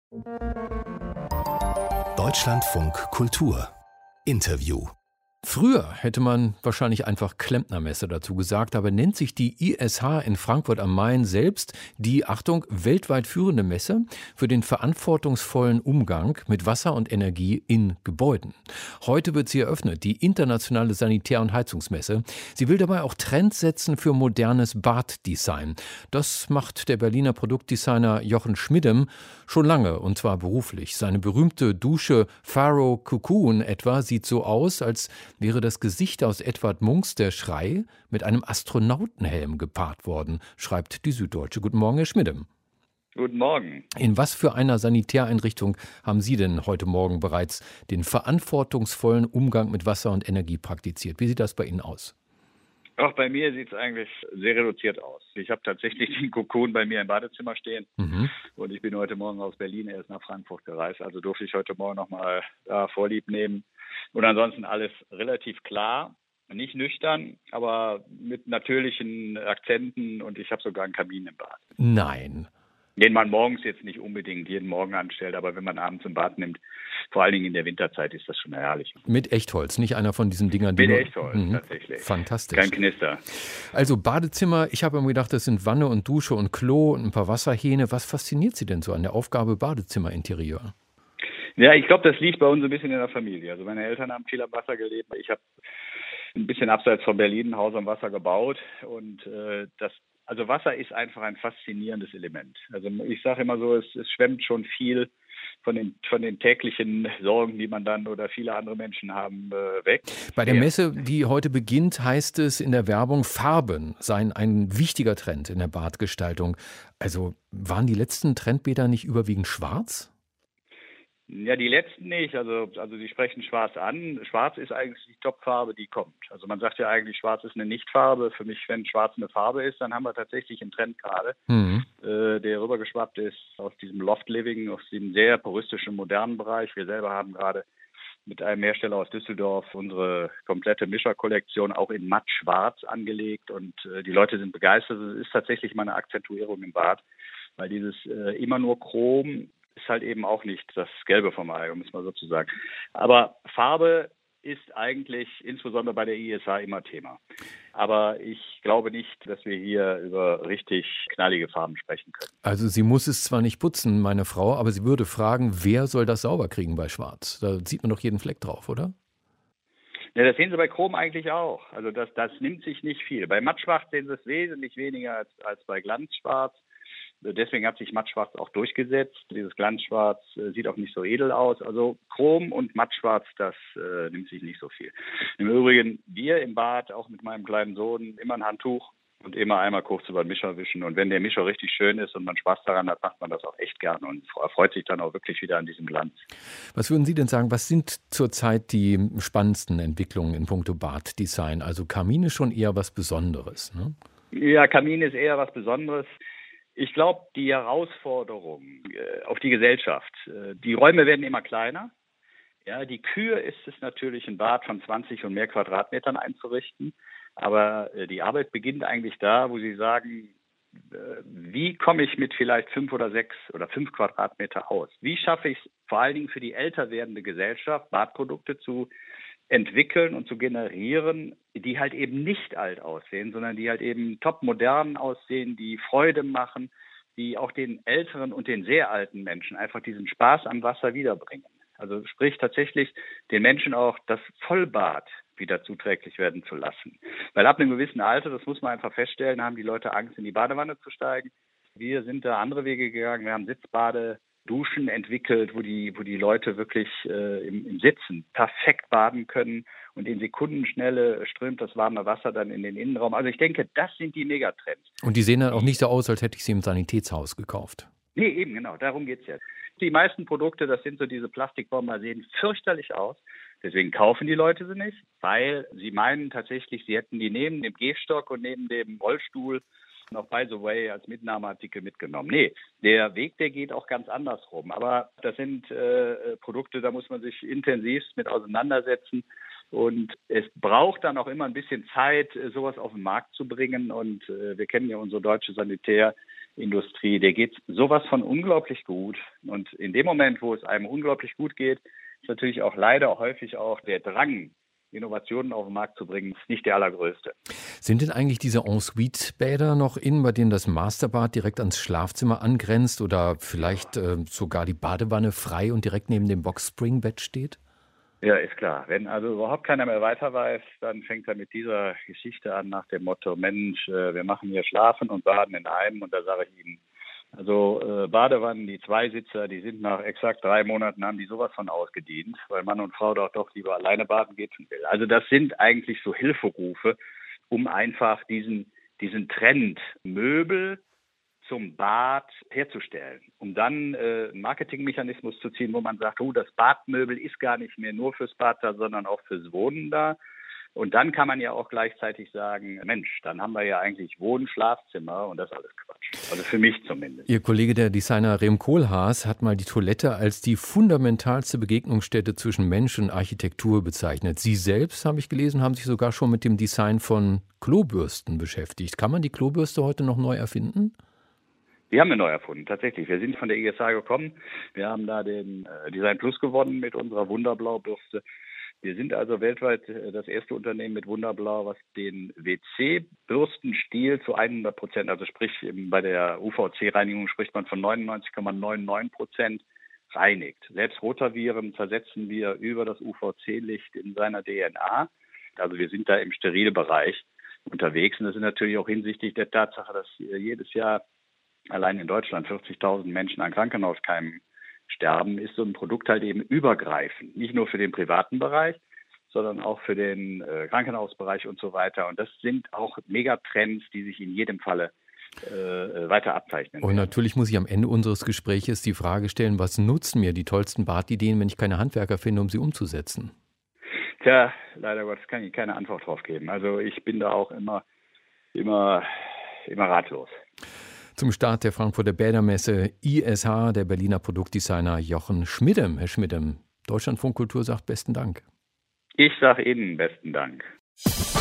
Deutschlandfunk Kultur Interview. Früher hätte man wahrscheinlich einfach Klempnermesse dazu gesagt, aber nennt sich die ISH in Frankfurt am Main selbst die, Achtung, weltweit führende Messe für den verantwortungsvollen Umgang mit Wasser und Energie in Gebäuden. Heute wird sie eröffnet, die internationale Sanitär- und Heizungsmesse. Sie will dabei auch Trends setzen für modernes Baddesign. Das macht der Berliner Produktdesigner Jochen Schmidem schon lange, und zwar beruflich. Seine berühmte Dusche Pharaoh Cocoon etwa sieht so aus, als wäre das Gesicht aus Edvard Munchs Der Schrei mit einem Astronautenhelm gepaart worden, schreibt die Süddeutsche. Guten Morgen, Herr Schmidem. Guten Morgen. In was für einer Sanitäreinrichtung haben Sie denn heute Morgen bereits den verantwortungsvollen Umgang mit Wasser und Energie praktiziert? Wie sieht das bei Ihnen aus? Auch bei mir sieht es eigentlich sehr reduziert aus. Ich habe tatsächlich den Kokon bei mir im Badezimmer stehen und ich bin heute Morgen aus Berlin erst nach Frankfurt gereist. Also durfte ich heute Morgen nochmal Vorlieb nehmen. Und ansonsten alles relativ klar, nicht nüchtern, aber mit natürlichen Akzenten und ich habe sogar einen Kamin im Bad. Nein. Den man morgens jetzt nicht unbedingt jeden Morgen anstellt, aber wenn man abends im Bad nimmt, vor allen Dingen in der Winterzeit, ist das schon herrlich. Mit Echtholz, nicht einer von diesen Dingern, die mit Echtholz, tatsächlich. Fantastisch. Kein Knister. Also Badezimmer, ich habe immer gedacht, das sind Wanne und Dusche und Klo und ein paar Wasserhähne. Was fasziniert Sie denn so an der Aufgabe Badezimmerinterieur? Ja, ich glaube, das liegt bei uns ein bisschen in der Familie. Also meine Eltern haben viel am Wasser gelebt. Ich habe ein bisschen abseits von Berlin ein Haus am Wasser gebaut und also Wasser ist einfach ein faszinierendes Element. Also ich sage immer so, es schwemmt schon viel von den täglichen Sorgen, die man dann oder viele andere Menschen haben, weg. Bei der Messe, die heute beginnt, heißt es in der Werbung, Farben seien ein wichtiger Trend in der Badgestaltung. Also waren die letzten Trendbäder nicht überwiegend schwarz? Ja, die letzten nicht. Also die sprechen Schwarz an. Schwarz ist eigentlich die Topfarbe, die kommt. Also man sagt ja eigentlich, Schwarz ist eine Nichtfarbe. Für mich, wenn Schwarz eine Farbe ist, dann haben wir tatsächlich einen Trend gerade, der rübergeschwappt ist aus diesem Loft-Living, aus dem sehr puristischen, modernen Bereich. Wir selber haben gerade mit einem Hersteller aus Düsseldorf unsere komplette Mischerkollektion auch in matt-schwarz angelegt und die Leute sind begeistert. Es ist tatsächlich mal eine Akzentuierung im Bad, weil dieses immer nur Chrom ist halt eben auch nicht das Gelbe vom Ei, um es mal so zu sagen. Aber Farbe ist eigentlich insbesondere bei der ISH immer Thema. Aber ich glaube nicht, dass wir hier über richtig knallige Farben sprechen können. Also sie muss es zwar nicht putzen, meine Frau, aber sie würde fragen, wer soll das sauber kriegen bei Schwarz? Da sieht man doch jeden Fleck drauf, oder? Ja, das sehen Sie bei Chrom eigentlich auch. Also das nimmt sich nicht viel. Bei Mattschwarz sehen Sie es wesentlich weniger als bei Glanzschwarz. Deswegen hat sich Mattschwarz auch durchgesetzt. Dieses Glanzschwarz sieht auch nicht so edel aus. Also Chrom und Mattschwarz, das nimmt sich nicht so viel. Im Übrigen, wir im Bad, auch mit meinem kleinen Sohn, immer ein Handtuch und immer einmal kurz über den Mischer wischen. Und wenn der Mischer richtig schön ist und man Spaß daran hat, macht man das auch echt gerne und erfreut sich dann auch wirklich wieder an diesem Glanz. Was würden Sie denn sagen, was sind zurzeit die spannendsten Entwicklungen in puncto Baddesign? Also Kamin ist schon eher was Besonderes, ne? Ja, Kamin ist eher was Besonderes. Ich glaube, die Herausforderung auf die Gesellschaft, die Räume werden immer kleiner. Ja, die Kür ist es natürlich, ein Bad von 20 und mehr Quadratmetern einzurichten. Aber die Arbeit beginnt eigentlich da, wo Sie sagen, wie komme ich mit vielleicht 5 oder 6 oder 5 Quadratmeter aus? Wie schaffe ich es vor allen Dingen für die älter werdende Gesellschaft, Badprodukte zu entwickeln und zu generieren, die halt eben nicht alt aussehen, sondern die halt eben top modern aussehen, die Freude machen, die auch den älteren und den sehr alten Menschen einfach diesen Spaß am Wasser wiederbringen. Also sprich tatsächlich den Menschen auch das Vollbad wieder zuträglich werden zu lassen. Weil ab einem gewissen Alter, das muss man einfach feststellen, haben die Leute Angst, in die Badewanne zu steigen. Wir sind da andere Wege gegangen. Wir haben Sitzbadeduschen entwickelt, wo die Leute wirklich im Sitzen perfekt baden können und in Sekundenschnelle strömt das warme Wasser dann in den Innenraum. Also ich denke, das sind die Megatrends. Und die sehen dann auch nicht so aus, als hätte ich sie im Sanitätshaus gekauft. Nee, eben genau, darum geht's ja. Die meisten Produkte, das sind so diese Plastikbomber, sehen fürchterlich aus. Deswegen kaufen die Leute sie nicht, weil sie meinen tatsächlich, sie hätten die neben dem Gehstock und neben dem Rollstuhl noch by the way als Mitnahmeartikel mitgenommen. Nee, der Weg, der geht auch ganz andersrum. Aber das sind Produkte, da muss man sich intensivst mit auseinandersetzen. Und es braucht dann auch immer ein bisschen Zeit, sowas auf den Markt zu bringen. Und wir kennen ja unsere deutsche Sanitär, Industrie, der geht sowas von unglaublich gut. Und in dem Moment, wo es einem unglaublich gut geht, ist natürlich auch leider häufig auch der Drang, Innovationen auf den Markt zu bringen, ist nicht der allergrößte. Sind denn eigentlich diese Ensuite-Bäder noch in, bei denen das Masterbad direkt ans Schlafzimmer angrenzt oder vielleicht sogar die Badewanne frei und direkt neben dem Box-Spring-Bett steht? Ja, ist klar. Wenn also überhaupt keiner mehr weiter weiß, dann fängt er mit dieser Geschichte an nach dem Motto, Mensch, wir machen hier Schlafen und Baden in einem. Und da sage ich Ihnen, also Badewannen, die Zweisitzer, die sind nach exakt 3 Monaten, haben die sowas von ausgedient, weil Mann und Frau doch lieber alleine baden geht will. Also das sind eigentlich so Hilferufe, um einfach diesen Trend Möbel zum Bad herzustellen, um dann einen Marketingmechanismus zu ziehen, wo man sagt, das Badmöbel ist gar nicht mehr nur fürs Bad da, sondern auch fürs Wohnen da. Und dann kann man ja auch gleichzeitig sagen, Mensch, dann haben wir ja eigentlich Wohn-, Schlafzimmer und das ist alles Quatsch. Also für mich zumindest. Ihr Kollege, der Designer Rem Koolhaas, hat mal die Toilette als die fundamentalste Begegnungsstätte zwischen Mensch und Architektur bezeichnet. Sie selbst, habe ich gelesen, haben sich sogar schon mit dem Design von Klobürsten beschäftigt. Kann man die Klobürste heute noch neu erfinden? Wir haben eine neu erfunden, tatsächlich. Wir sind von der ISH gekommen. Wir haben da den Design Plus gewonnen mit unserer Wunderblau-Bürste. Wir sind also weltweit das erste Unternehmen mit Wunderblau, was den WC-Bürstenstil zu 100%, also sprich bei der UVC-Reinigung spricht man von 99,99% reinigt. Selbst Rotaviren versetzen wir über das UVC-Licht in seiner DNA. Also wir sind da im Sterilbereich unterwegs. Und das ist natürlich auch hinsichtlich der Tatsache, dass jedes Jahr allein in Deutschland 40.000 Menschen an Krankenhauskeimen sterben, ist so ein Produkt halt eben übergreifend. Nicht nur für den privaten Bereich, sondern auch für den Krankenhausbereich und so weiter. Und das sind auch Megatrends, die sich in jedem Falle weiter abzeichnen. Und natürlich muss ich am Ende unseres Gespräches die Frage stellen, was nutzen mir die tollsten Badideen, wenn ich keine Handwerker finde, um sie umzusetzen? Tja, leider Gottes kann ich keine Antwort drauf geben. Also ich bin da auch immer ratlos. Zum Start der Frankfurter Bädermesse ISH, der Berliner Produktdesigner Jochen Schmidem. Herr Schmidem, Deutschlandfunk Kultur sagt besten Dank. Ich sage Ihnen besten Dank.